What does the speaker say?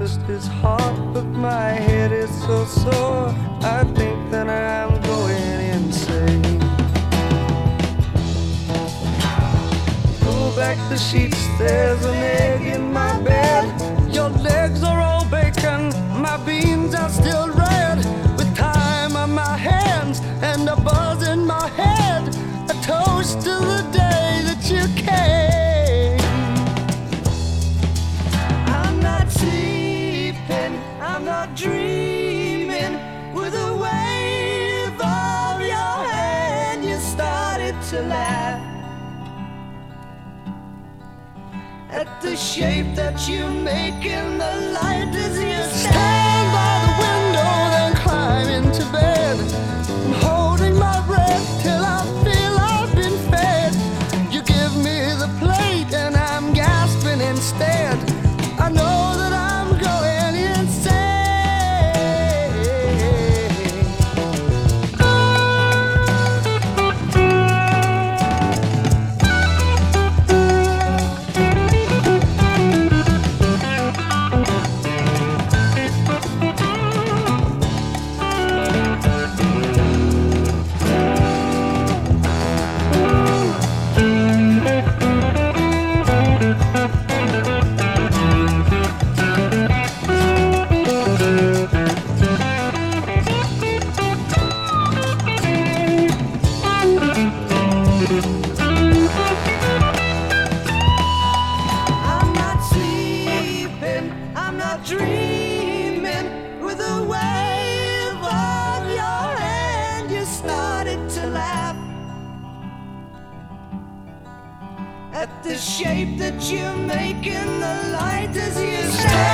breakfast is hot, but my head is so sore. I think that I'm going insane. Pull back the sheets, there's an egg in my bed. Your legs are all bacon, my beans are still red. With time on my hands and a buzz in my head, a toast to the day that you came. I'm not sleeping, I'm not dreaming. With a wave of your hand, you started to laugh at the shape that you make in the light as you stand by the window, then climb into bed. I'm holding my breath till I feel I've been fed. You give me the plate and I'm gasping instead. I know that I'm going insane. I'm not sleeping, I'm not dreaming. With a wave of your hand, you started to laugh at the shape that you make in the light as you stand.